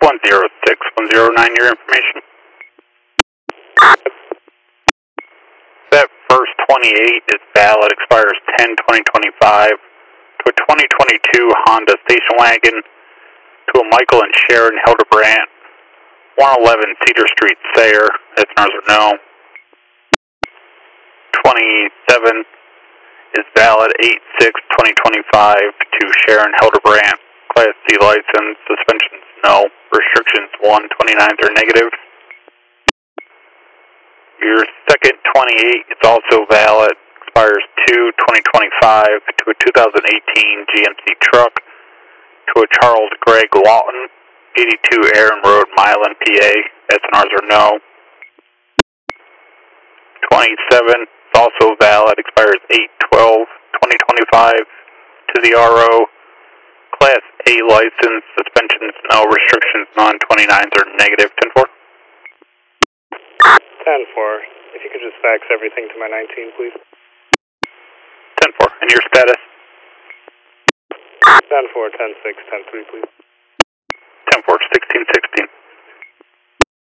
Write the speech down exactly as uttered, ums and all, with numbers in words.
one zero six one zero nine, your information. That first twenty-eight is valid, expires ten twenty twenty-five. To a twenty twenty-two Honda station wagon. To a Michael and Sharon Hildebrandt, one eleven Cedar Street, Sayre. S N Rs are no. twenty-seven is valid, eight six twenty twenty-five. To Sharon Hildebrandt, Class C license. Suspensions no. Restrictions one. twenty-nines are negative. Your second twenty-eight is also valid, expires two twenty twenty-five. To a two thousand eighteen G M C truck. To a Charles Greg Lawton, eighty-two Aaron Road, Milan, P A. S N Rs are no. twenty-seven is also valid, expires eight twelve twenty twenty-five. To the R O, Class A license. Suspensions no. Restrictions none. twenty-nines are negative. ten four. ten four. If you could just fax everything to my nineteen, please. ten four. And your status? ten four, ten six, ten three, please. ten four, sixteen six